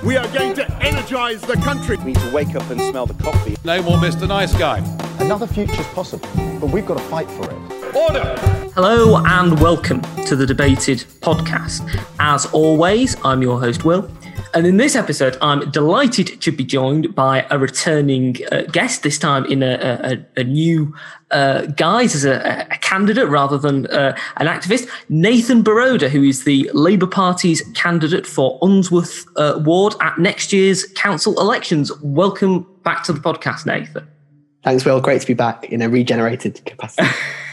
We are going to energise the country. We need to wake up and smell the coffee. No more Mr. Nice Guy. Another future's possible, but we've got to fight for it. Order! Hello and welcome to the Debated podcast. As always, I'm your host, Will. And in this episode, I'm delighted to be joined by a returning guest, this time in a new guise as a candidate rather than an activist, Nathan Baroda, who is the Labour Party's candidate for Unsworth Ward at next year's council elections. Welcome back to the podcast, Nathan. Thanks, Will. Great to be back in a regenerated capacity.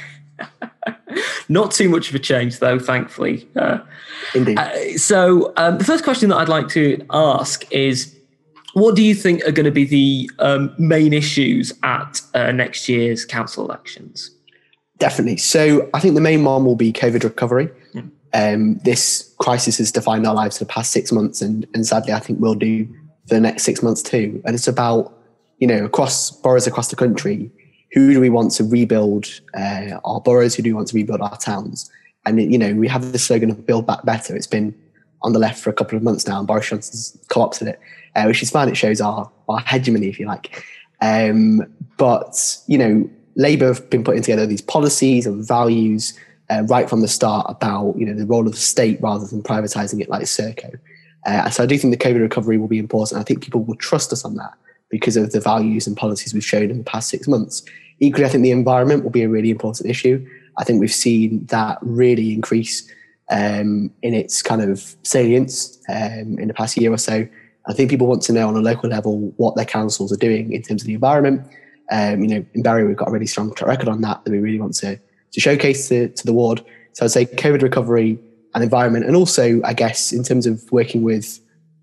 Not too much of a change, though, thankfully. Indeed. So the first question that I'd like to ask is, what do you think are going to be the main issues at next year's council elections? Definitely. So I think the main one will be COVID recovery. This crisis has defined our lives for the past 6 months, and sadly, I think will do for the next 6 months too. And it's about, across boroughs across the country, who do we want to rebuild our boroughs? Who do we want to rebuild our towns? And, we have the slogan of Build Back Better. It's been on the left for a couple of months now, and Boris Johnson's co-opted it, which is fine. It shows our hegemony, if you like. But Labour have been putting together these policies and values right from the start about, the role of the state rather than privatising it like Serco. So I do think the COVID recovery will be important. I think people will trust us on that because of the values and policies we've shown in the past 6 months. Equally, I think the environment will be a really important issue. I think we've seen that really increase in its kind of salience in the past year or so. I think people want to know on a local level what their councils are doing in terms of the environment. In Bury, we've got a really strong track record on that we really want to showcase to the ward. So I'd say COVID recovery and environment, and also, I guess, in terms of working with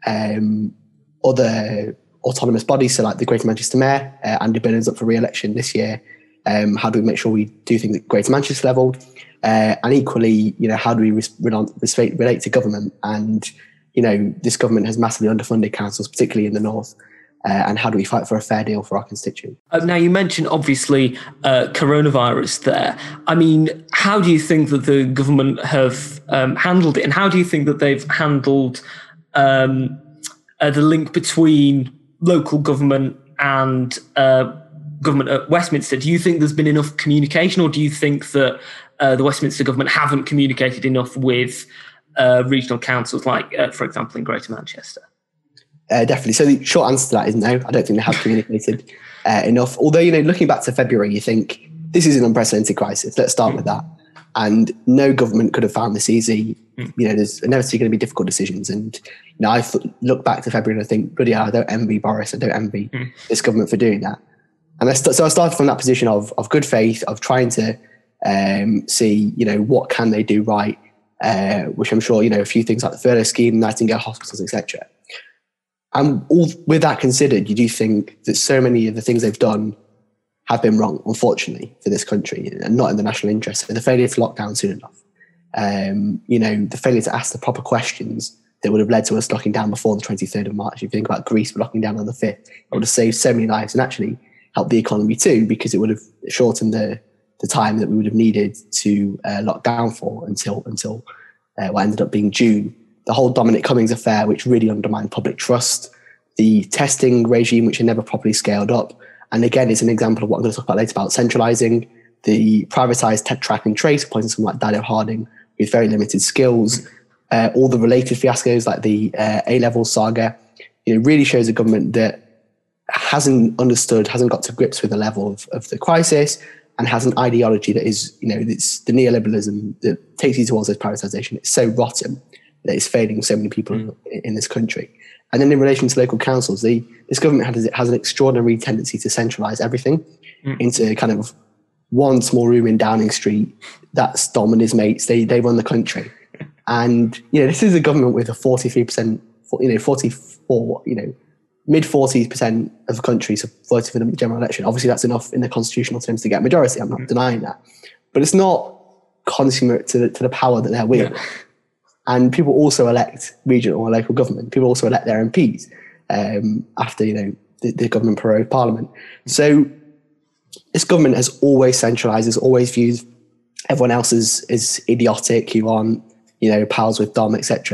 other autonomous bodies, so like the Greater Manchester Mayor, Andy Burnham's up for re-election this year. How do we make sure we do things at Greater Manchester level? And equally, how do we relate to government? And, this government has massively underfunded councils, particularly in the north. And how do we fight for a fair deal for our constituents? Now, you mentioned, obviously, coronavirus there. I mean, how do you think that the government have handled it? And how do you think that they've handled the link between local government and government at Westminster? Do you think there's been enough communication, or do you think that the Westminster government haven't communicated enough with regional councils, like, for example, in Greater Manchester? Definitely. So the short answer to that is no. I don't think they have communicated enough. Although, looking back to February, you think this is an unprecedented crisis. Let's start with that. And no government could have found this easy. There's inevitably going to be difficult decisions. And I look back to February and I think, bloody hell, I don't envy Boris. I don't envy this government for doing that. And so I started from that position of good faith, of trying to see, what can they do right, which I'm sure, a few things like the furlough scheme, Nightingale hospitals, etc. And all with that considered, you do think that so many of the things they've done have been wrong, unfortunately, for this country and not in the national interest. So the failure to lock down soon enough, the failure to ask the proper questions that would have led to us locking down before the 23rd of March. If you think about Greece locking down on the 5th, it would have saved so many lives and actually helped the economy too, because it would have shortened the time that we would have needed to lock down for until what ended up being June. The whole Dominic Cummings affair, which really undermined public trust, the testing regime, which had never properly scaled up. And again, it's an example of what I'm going to talk about later about centralising, the privatised track and trace, appointing someone like Daniel Harding with very limited skills, all the related fiascos like the A-level saga. Really shows a government that hasn't understood, hasn't got to grips with the level of the crisis, and has an ideology that is, it's the neoliberalism that takes you towards this privatisation. It's so rotten that it's failing so many people in this country. And then in relation to local councils, this government has an extraordinary tendency to centralise everything into kind of one small room in Downing Street. That's Dom and his mates. They run the country. And, this is a government with a 43%, 44, mid-40% of the country voted for the general election. Obviously, that's enough in the constitutional terms to get a majority. I'm not denying that. But it's not consummate to the power that they're with. Yeah. And people also elect regional or local government. People also elect their MPs after, the government prorogue parliament. So this government has always centralised, has always viewed everyone else as idiotic, who aren't, pals with Dom, etc.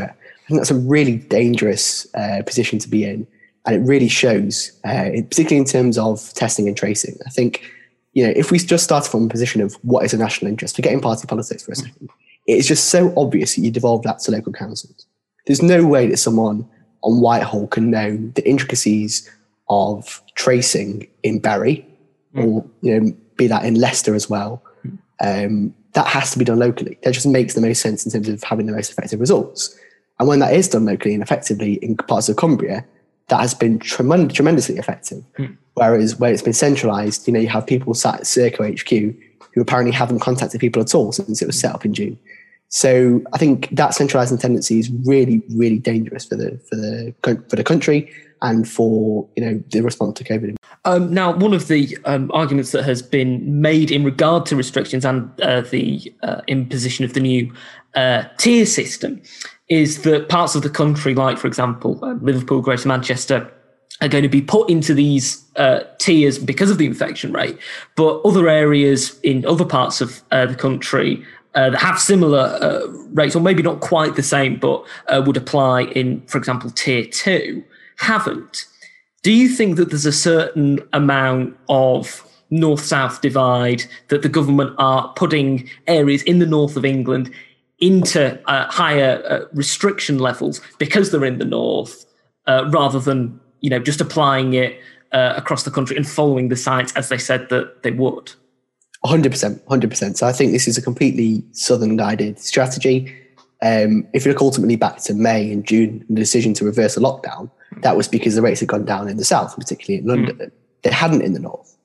I think that's a really dangerous position to be in. And it really shows, particularly in terms of testing and tracing. I think, if we just started from a position of what is a national interest, forgetting party politics for a second, it is just so obvious that you devolve that to local councils. There's no way that someone on Whitehall can know the intricacies of tracing in Bury, or be that in Leicester as well. That has to be done locally. That just makes the most sense in terms of having the most effective results. And when that is done locally and effectively in parts of Cumbria, that has been tremendously effective. Whereas where it's been centralised, you have people sat at Serco HQ who apparently haven't contacted people at all since it was set up in June. So I think that centralising tendency is really, really dangerous for the country and for the response to COVID. Now, one of the arguments that has been made in regard to restrictions and the imposition of the new tier system is that parts of the country, like, for example, Liverpool, Greater Manchester, are going to be put into these tiers because of the infection rate. But other areas in other parts of the country that have similar rates, or maybe not quite the same, but would apply in, for example, tier 2, haven't. Do you think that there's a certain amount of north-south divide that the government are putting areas in the north of England into higher restriction levels because they're in the north, rather than just applying it across the country and following the science as they said that they would? 100%. So I think this is a completely southern-guided strategy. If you look ultimately back to May and June, the decision to reverse the lockdown, that was because the rates had gone down in the south, particularly in London. They hadn't in the north.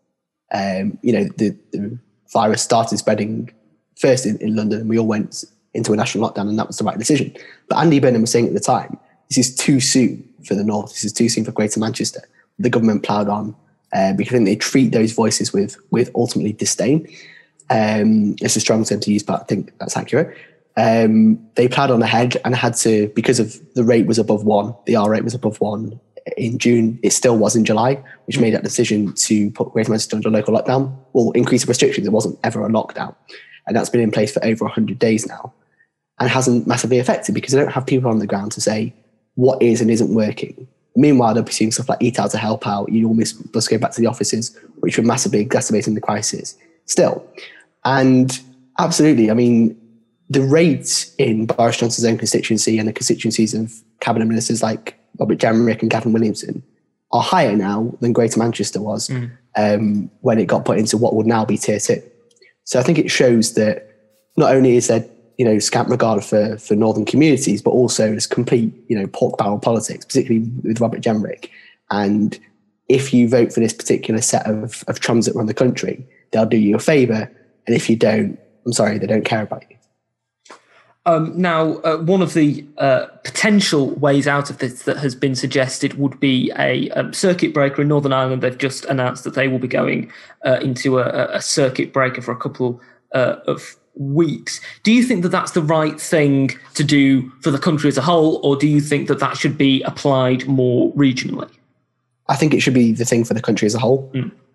The virus started spreading first in London, and we all went into a national lockdown, and that was the right decision. But Andy Burnham was saying at the time, this is too soon for the north. This is too soon for Greater Manchester. The government ploughed on because I think they treat those voices with ultimately disdain. It's a strong term to use, but I think that's accurate. They ploughed on ahead and had to, because of the rate was above 1, the R rate was above 1 in June. It still was in July, which made that decision to put Greater Manchester under local lockdown, or increase the restrictions. It wasn't ever a lockdown. And that's been in place for over 100 days now and hasn't massively affected because they don't have people on the ground to say what is and isn't working. Meanwhile, they're pursuing stuff like Eat Out to help out. You almost must go back to the offices, which were massively exacerbating the crisis still. And absolutely, I mean, the rates in Boris Johnson's own constituency and the constituencies of cabinet ministers like Robert Jenrick and Gavin Williamson are higher now than Greater Manchester was when it got put into what would now be tier 2. So I think it shows that not only is there scant regard for northern communities, but also there's complete pork barrel politics, particularly with Robert Jenrick. And if you vote for this particular set of chums that run the country, they'll do you a favour, and if you don't, I'm sorry, they don't care about you. Now, one of the potential ways out of this that has been suggested would be a circuit breaker in Northern Ireland. They've just announced that they will be going into a circuit breaker for a couple of weeks. Do you think that that's the right thing to do for the country as a whole, or do you think that that should be applied more regionally? I think it should be the thing for the country as a whole.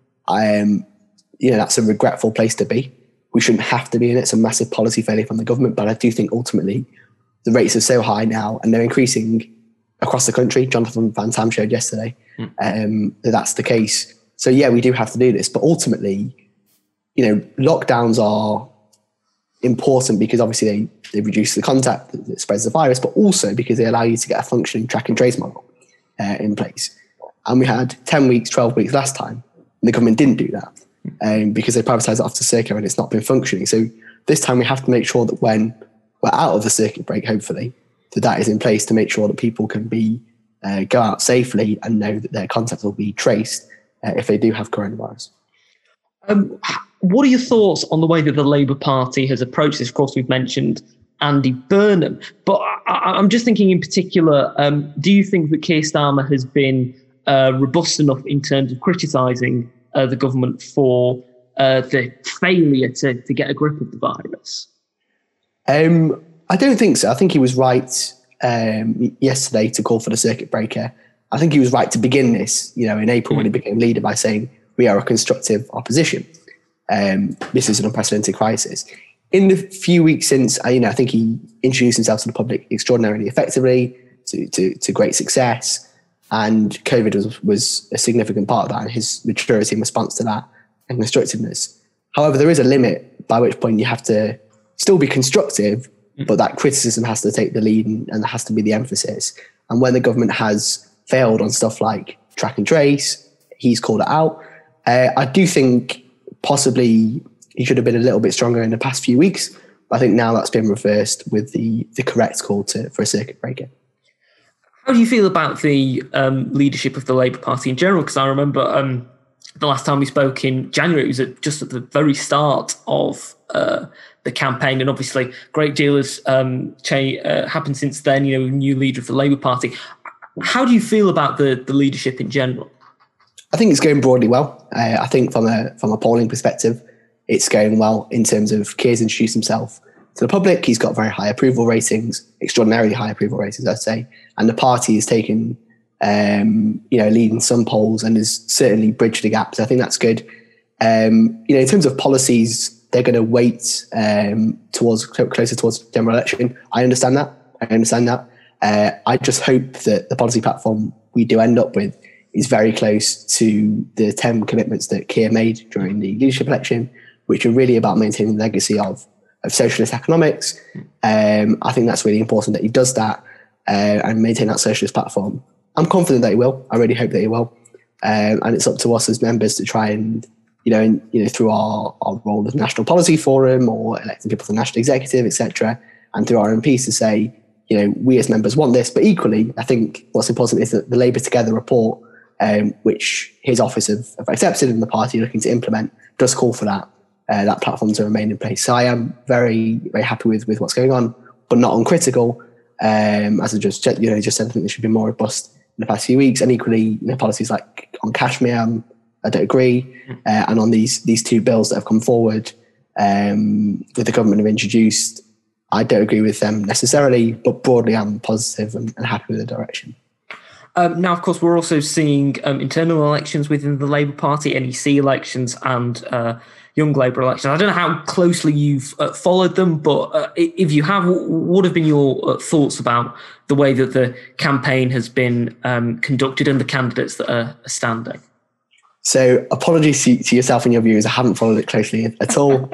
That's a regretful place to be. We shouldn't have to be in it. It's a massive policy failure from the government, but I do think ultimately the rates are so high now and they're increasing across the country. Jonathan Van Tam showed yesterday that's the case. So yeah, we do have to do this, but ultimately, lockdowns are important because obviously they reduce the contact that spreads the virus, but also because they allow you to get a functioning track and trace model in place. And we had 10 weeks, 12 weeks last time, and the government didn't do that. Because they privatised it after Serco and it's not been functioning. So this time we have to make sure that when we're out of the circuit break, hopefully, that is in place to make sure that people can go out safely and know that their contacts will be traced if they do have coronavirus. What are your thoughts on the way that the Labour Party has approached this? Of course, we've mentioned Andy Burnham, but I'm just thinking in particular, do you think that Keir Starmer has been robust enough in terms of criticising the government for the failure to get a grip of the virus? I don't think so. I think he was right yesterday to call for the circuit breaker. I think he was right to begin this, in April when he became leader by saying we are a constructive opposition. This is an unprecedented crisis. in the few weeks since, I think he introduced himself to the public extraordinarily effectively, to great success, and COVID was a significant part of that, and his maturity in response to that and constructiveness. However, there is a limit by which point you have to still be constructive, but that criticism has to take the lead and there has to be the emphasis. And when the government has failed on stuff like track and trace, he's called it out. I do think possibly he should have been a little bit stronger in the past few weeks, but I think now that's been reversed with the correct call for a circuit breaker. How do you feel about the leadership of the Labour Party in general? Because I remember the last time we spoke in January, it was just at the very start of the campaign, and obviously a great deal has happened since then, new leader of the Labour Party. How do you feel about the leadership in general? I think it's going broadly well. I think from a polling perspective, it's going well in terms of Keir's introduced himself to the public. He's got very high approval ratings, extraordinarily high approval ratings, I'd say. And the party has taken, lead in some polls and has certainly bridged the gap. So I think that's good. In terms of policies, they're going to wait closer towards the general election. I understand that. I just hope that the policy platform we do end up with is very close to the 10 commitments that Keir made during the leadership election, which are really about maintaining the legacy of socialist economics. I think that's really important that he does that and maintain that socialist platform. I'm confident that he will. I really hope that he will. And it's up to us as members to try and, through our role as National Policy Forum or electing people to the National Executive, etc., and through our MPs to say, we as members want this. But equally, I think what's important is that the Labour Together report, which his office have accepted and the party looking to implement, does call for that platform to remain in place. So I am very, very happy with what's going on, but not uncritical. As I just said, I think there should be more robust in the past few weeks. And equally, policies like on Kashmir, I don't agree. And on these two bills that have come forward, that the government have introduced, I don't agree with them necessarily, but broadly I'm positive and happy with the direction. Now, of course, we're also seeing internal elections within the Labour Party, NEC elections and Young Labour elections. I don't know how closely you've followed them, but if you have, what have been your thoughts about the way that the campaign has been conducted and the candidates that are standing? So apologies to yourself and your viewers. I haven't followed it closely at all.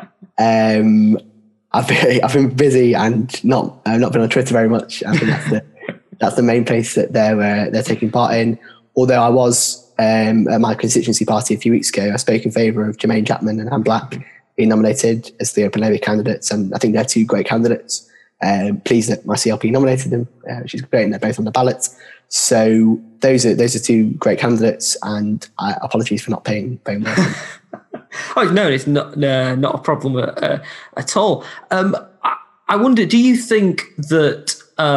I've been busy and not been on Twitter very much. I think that's the main place that they're taking part in. Although I was at my constituency party a few weeks ago, I spoke in favour of Jermaine Chapman and Anne Black being nominated as the Open Labour candidates, and I think they're two great candidates. Pleased that my CLP nominated them, which is great, and they're both on the ballot. So those are two great candidates, and apologies for not paying well. Oh no, it's not a problem at all. I wonder, do you think that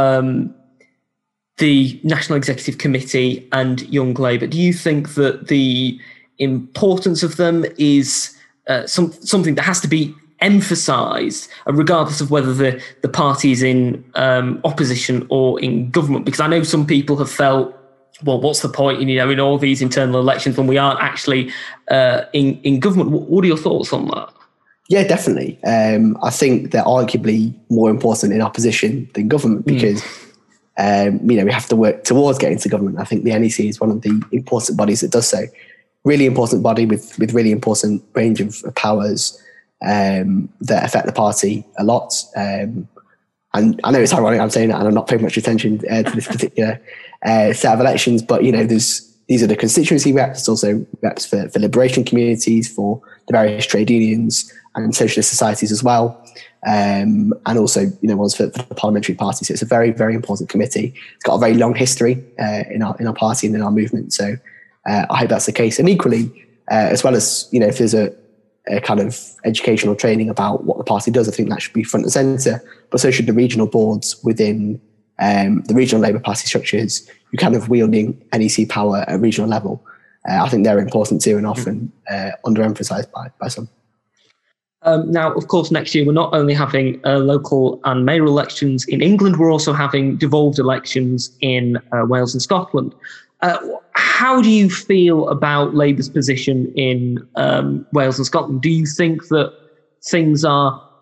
the National Executive Committee and Young Labour, do you think that the importance of them is something that has to be emphasised, regardless of whether the party is in opposition or in government? Because I know some people have felt, well, what's the point in all these internal elections when we aren't actually in government? What are your thoughts on that? Yeah, definitely. I think they're arguably more important in opposition than government because we have to work towards getting to government. I think the NEC is one of the important bodies that does so. Really important body with really important range of powers that affect the party a lot. And I know it's ironic I'm saying that and I'm not paying much attention to this particular set of elections, but these are the constituency reps. It's also reps for liberation communities, for the various trade unions and socialist societies as well. And also, ones for the parliamentary party. So it's a very, very important committee. It's got a very long history in our party and in our movement. So I hope that's the case. And equally, as well as, if there's a kind of educational training about what the party does, I think that should be front and centre. But so should the regional boards within the regional Labour Party structures who kind of wielding NEC power at regional level. I think they're important too and often underemphasised by some. Now, of course, next year we're not only having local and mayoral elections in England, we're also having devolved elections in Wales and Scotland. How do you feel about Labour's position in Wales and Scotland? Do you think that things are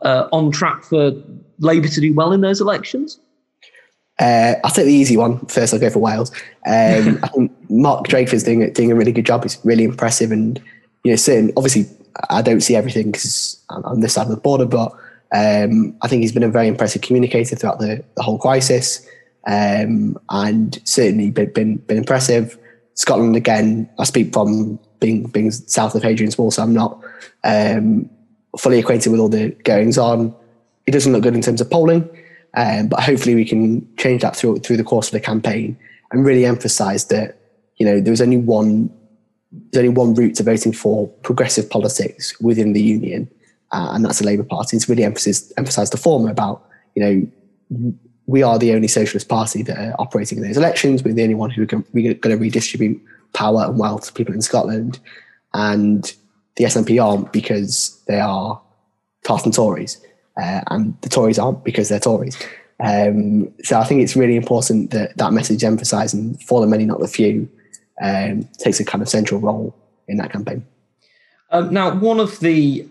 on track for Labour to do well in those elections? I'll take the easy one first. I'll go for Wales. I think Mark Drakeford's doing a really good job. He's really impressive, and obviously I don't see everything because I'm on this side of the border, but I think he's been a very impressive communicator throughout the whole crisis, and certainly been impressive. Scotland, again, I speak from being south of Hadrian's Wall, so I'm not fully acquainted with all the goings on. It doesn't look good in terms of polling. But hopefully we can change that through the course of the campaign and really emphasise that there's only one route to voting for progressive politics within the union, and that's the Labour Party. It's really emphasise the former about we are the only socialist party that are operating in those elections. We're the only one who are going to redistribute power and wealth to people in Scotland, and the SNP aren't because they are Tartan Tories. And the Tories aren't because they're Tories. So I think it's really important that message emphasised, and for the many, not the few, takes a kind of central role in that campaign. Now, one of the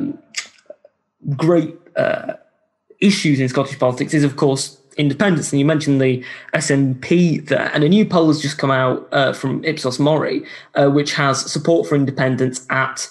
great issues in Scottish politics is, of course, independence. And you mentioned the SNP there, and a new poll has just come out from Ipsos Mori, which has support for independence at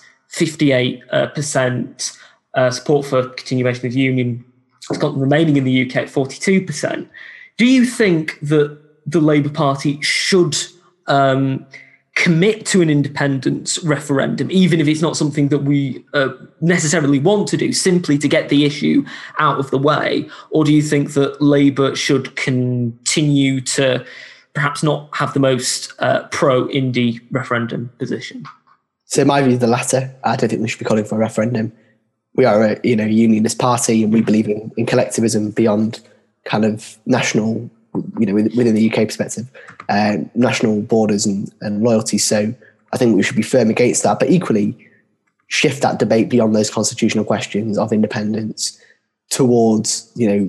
58%. Support for continuation of the union, Scotland remaining in the UK at 42%. Do you think that the Labour Party should commit to an independence referendum, even if it's not something that we necessarily want to do, simply to get the issue out of the way? Or do you think that Labour should continue to perhaps not have the most pro-indie referendum position? So in my view, the latter. I don't think we should be calling for a referendum. We are a unionist party, and we believe in collectivism beyond kind of national, within the UK perspective, national borders and loyalty. So I think we should be firm against that, but equally shift that debate beyond those constitutional questions of independence towards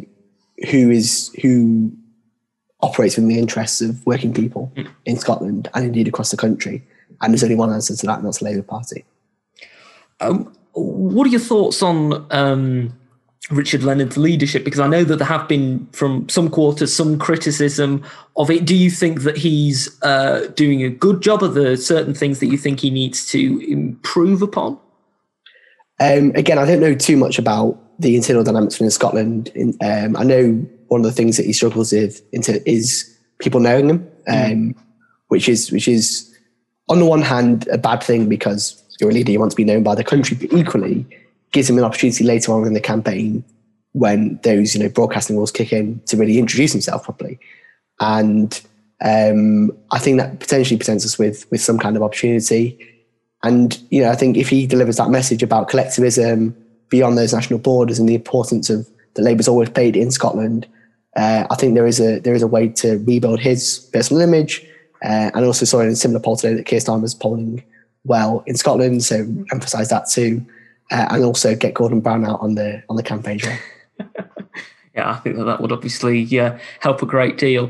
who operates in the interests of working people in Scotland and indeed across the country. And there's only one answer to that, and that's the Labour Party. What are your thoughts on Richard Leonard's leadership? Because I know that there have been, from some quarters, some criticism of it. Do you think that he's doing a good job? Are there certain things that you think he needs to improve upon? Again, I don't know too much about the internal dynamics within Scotland. I know one of the things that he struggles with is people knowing him, which is on the one hand a bad thing because you're a leader, you want to be known by the country, but equally gives him an opportunity later on in the campaign when those broadcasting rules kick in to really introduce himself properly. And I think that potentially presents us with some kind of opportunity. And I think if he delivers that message about collectivism beyond those national borders and the importance of that Labour's always played in Scotland, I think there is a way to rebuild his personal image. And also saw in a similar poll today that Keir Starmer's polling well in Scotland, so emphasise that too, and also get Gordon Brown out on the campaign trail. Yeah, I think that would obviously help a great deal.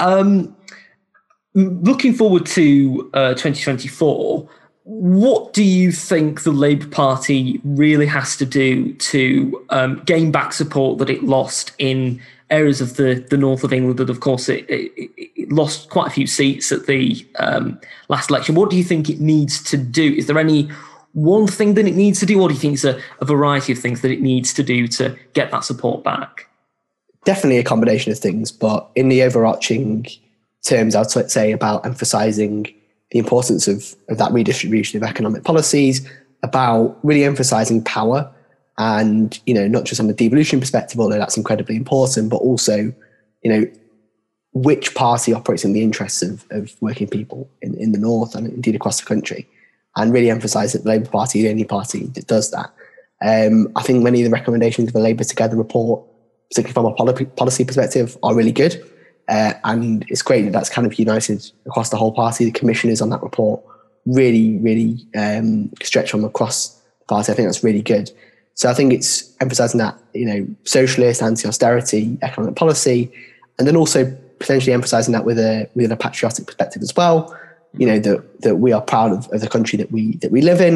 Looking forward to 2024, what do you think the Labour Party really has to do to gain back support that it lost in areas of the north of England? And of course, it lost quite a few seats at the last election. What do you think it needs to do? Is there any one thing that it needs to do, or do you think it's a variety of things that it needs to do to get that support back? Definitely a combination of things, but in the overarching terms, I'd say about emphasising the importance of that redistribution of economic policies, about really emphasising power. And, not just on the devolution perspective, although that's incredibly important, but also, which party operates in the interests of working people in the north and indeed across the country, and really emphasise that the Labour Party is the only party that does that. I think many of the recommendations of the Labour Together report, particularly from a policy perspective, are really good. And it's great that that's kind of united across the whole party. The commissioners on that report really stretch from across the party. I think that's really good. So I think it's emphasising that, socialist, anti-austerity, economic policy, and then also potentially emphasising that within a patriotic perspective as well. That we are proud of the country that we live in,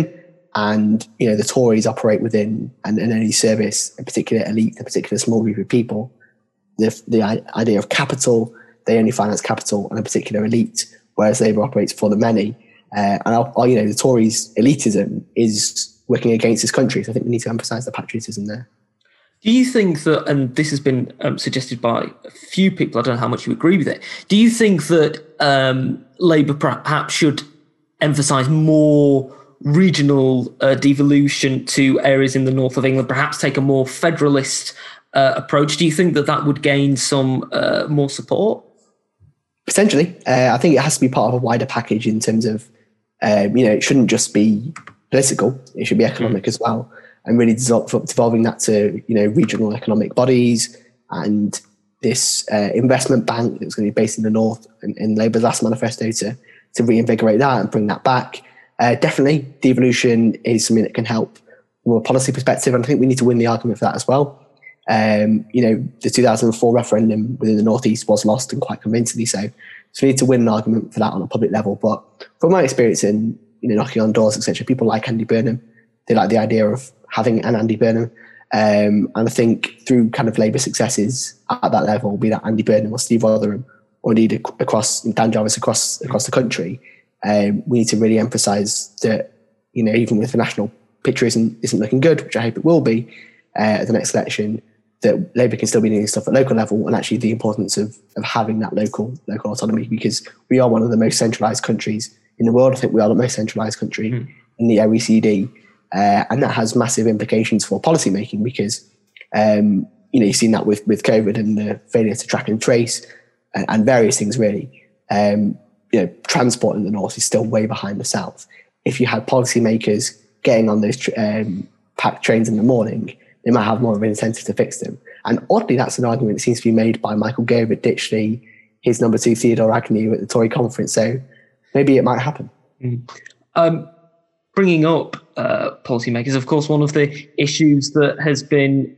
and the Tories operate within and only service a particular elite, a particular small group of people. The idea of capital, they only finance capital and a particular elite, whereas Labour operates for the many. And the Tories' elitism is working against this country. So I think we need to emphasise the patriotism there. Do you think that, and this has been suggested by a few people, I don't know how much you agree with it, do you think that Labour perhaps should emphasise more regional devolution to areas in the north of England, perhaps take a more federalist approach? Do you think that would gain some more support? Potentially. I think it has to be part of a wider package in terms of, it shouldn't just be political, it should be economic as well. And really devolving that to, regional economic bodies and this investment bank that's going to be based in the north in Labour's last manifesto to reinvigorate that and bring that back. Definitely, devolution is something that can help from a policy perspective, and I think we need to win the argument for that as well. The 2004 referendum within the Northeast was lost, and quite convincingly so. So we need to win an argument for that on a public level. But from my experience in knocking on doors, etc., people like Andy Burnham. They like the idea of having an Andy Burnham. And I think through kind of Labour successes at that level, be that Andy Burnham or Steve Rotherham, or indeed across Dan Jarvis across the country, we need to really emphasise that, even if the national picture isn't looking good, which I hope it will be at the next election, that Labour can still be doing stuff at local level, and actually the importance of having that local autonomy, because we are one of the most centralised countries in the world. I think we are the most centralised country in the OECD. And that has massive implications for policy making, because you've seen that with COVID and the failure to track and trace and various things really. Transport in the north is still way behind the south. If you had policymakers getting on those packed trains in the morning, they might have more of an incentive to fix them. And oddly, that's an argument that seems to be made by Michael Gove at Ditchley, his number 2 Theodore Agnew at the Tory conference. So maybe it might happen. Bringing up policymakers, of course, one of the issues that has been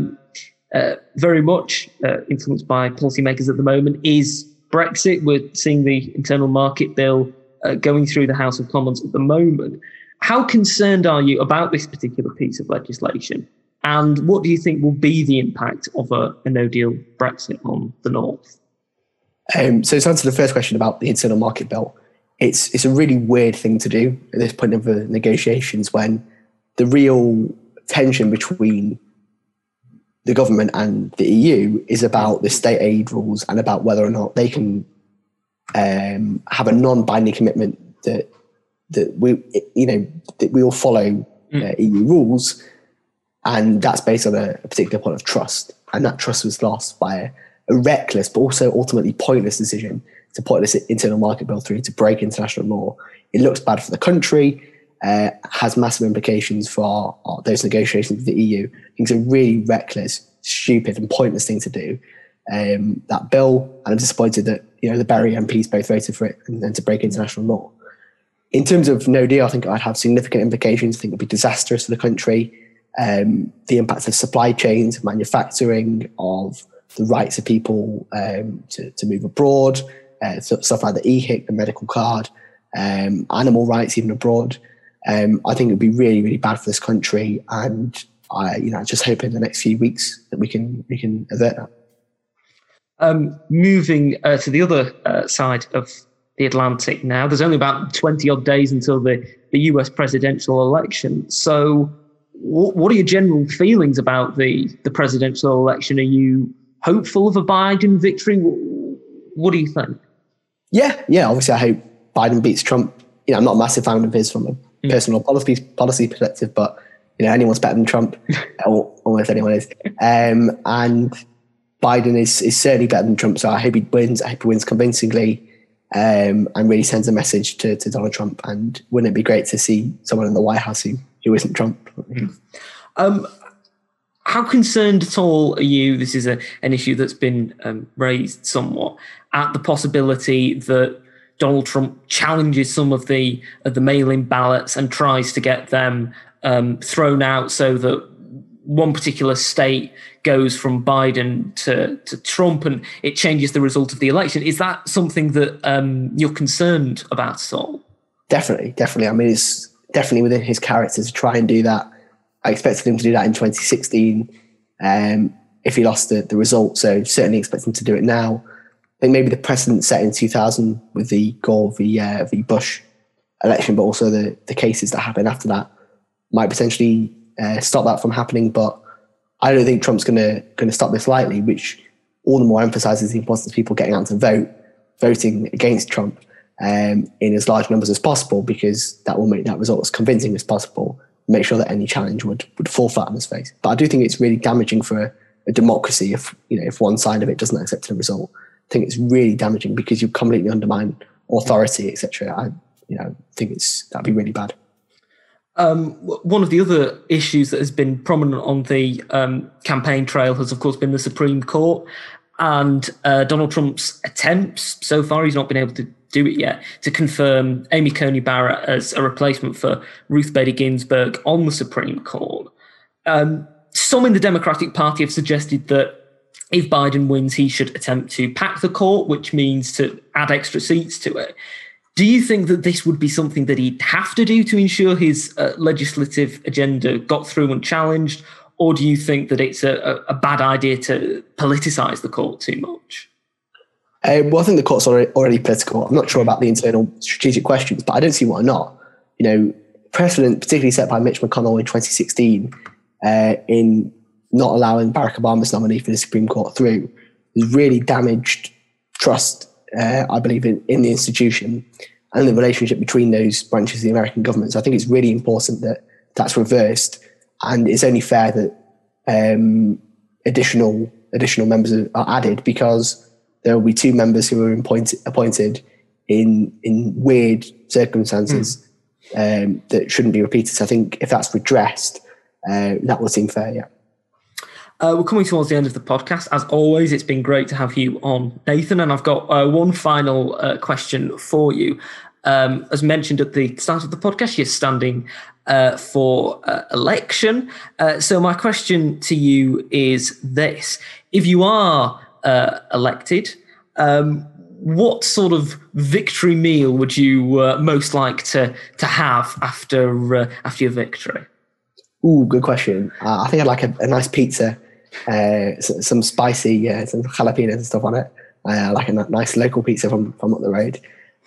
very much influenced by policymakers at the moment is Brexit. We're seeing the internal market bill going through the House of Commons at the moment. How concerned are you about this particular piece of legislation? And what do you think will be the impact of a no-deal Brexit on the North? So to answer the first question about the internal market bill, it's a really weird thing to do at this point of the negotiations, when the real tension between the government and the EU is about the state aid rules and about whether or not they can have a non-binding commitment that we will follow EU rules, and that's based on a particular point of trust, and that trust was lost by a reckless but also ultimately pointless decision to put this internal market bill through to break international law. It looks bad for the country, has massive implications for those negotiations with the EU. I think it's a really reckless, stupid and pointless thing to do, that bill, and I'm disappointed that the Bury MPs both voted for it and to break international law. In terms of no deal, I think it would have significant implications. I think it would be disastrous for the country. The impact of supply chains, manufacturing, of the rights of people to move abroad, stuff like the EHIC, the medical card, animal rights even abroad. I think it would be really, really bad for this country, and I just hope in the next few weeks that we can avert that. Moving to the other side of the Atlantic now, there's only about 20 odd days until the US presidential election. So what are your general feelings about the presidential election? Are you hopeful of a Biden victory? What do you think? Yeah. Obviously, I hope Biden beats Trump. I'm not a massive fan of his from a personal policy perspective, but anyone's better than Trump. Almost anyone is. And Biden is certainly better than Trump. So I hope he wins. I hope he wins convincingly, and really sends a message to Donald Trump. And wouldn't it be great to see someone in the White House who isn't Trump? How concerned at all are you? This is an issue that's been raised somewhat, at the possibility that Donald Trump challenges some of the mail-in ballots and tries to get them thrown out, so that one particular state goes from Biden to Trump and it changes the result of the election. Is that something that you're concerned about at all? Definitely. I mean, definitely within his character to try and do that. I expected him to do that in 2016 if he lost the result. So certainly expect him to do it now. I think maybe the precedent set in 2000 with the Gore v Bush election, but also the cases that happened after that might potentially stop that from happening. But I don't think Trump's going to stop this lightly, which all the more emphasises the importance of people getting out to voting against Trump in as large numbers as possible, because that will make that result as convincing as possible, make sure that any challenge would fall flat on his face. But I do think it's really damaging for a democracy if one side of it doesn't accept the result. I think it's really damaging because you completely undermine authority, etc. I think that'd be really bad. One of the other issues that has been prominent on the campaign trail has, of course, been the Supreme Court. And Donald Trump's attempts so far, he's not been able to do it yet, to confirm Amy Coney Barrett as a replacement for Ruth Bader Ginsburg on the Supreme Court. Some in the Democratic Party have suggested that if Biden wins, he should attempt to pack the court, which means to add extra seats to it. Do you think that this would be something that he'd have to do to ensure his legislative agenda got through unchallenged? Or do you think that it's a bad idea to politicise the court too much? Well, I think the court's already political. I'm not sure about the internal strategic questions, but I don't see why not. Precedent, particularly set by Mitch McConnell in 2016, in not allowing Barack Obama's nominee for the Supreme Court through, has really damaged trust, I believe, in the institution and the relationship between those branches of the American government. So I think it's really important that that's reversed, and it's only fair that additional members are added, because there will be two members who are appointed in weird circumstances that shouldn't be repeated. So I think if that's redressed, that will seem fair, yeah. We're coming towards the end of the podcast. As always, it's been great to have you on, Nathan, and I've got one final question for you. As mentioned at the start of the podcast, you're standing for election. So my question to you is this. If you are elected, what sort of victory meal would you most like to have after your victory? Ooh, good question. I think I'd like a nice pizza, some spicy, some jalapenos and stuff on it. Like a nice local pizza from up the road.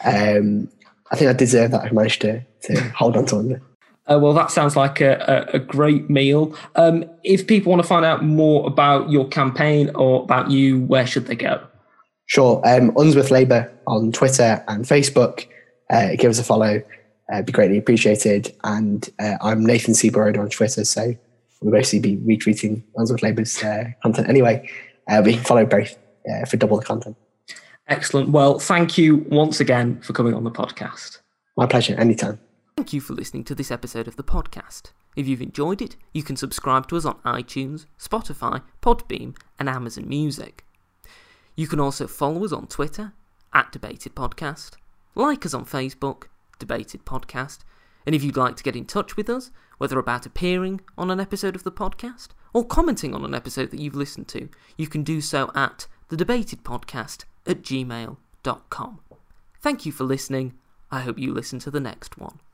I think I deserve that. I've managed to hold on to it. Well, that sounds like a great meal. If people want to find out more about your campaign or about you, where should they go? Sure. Unsworth Labour on Twitter and Facebook. Give us a follow. It'd be greatly appreciated. And I'm Nathan C. Baroda on Twitter, so we'll basically be retweeting Unsworth Labour's content anyway. We can follow both for double the content. Excellent. Well, thank you once again for coming on the podcast. My pleasure, anytime. Thank you for listening to this episode of the podcast. If you've enjoyed it, you can subscribe to us on iTunes, Spotify, Podbeam, and Amazon Music. You can also follow us on Twitter, @DebatedPodcast, like us on Facebook, Debated Podcast, and if you'd like to get in touch with us, whether about appearing on an episode of the podcast or commenting on an episode that you've listened to, you can do so at thedebatedpodcast@gmail.com. Thank you for listening. I hope you listen to the next one.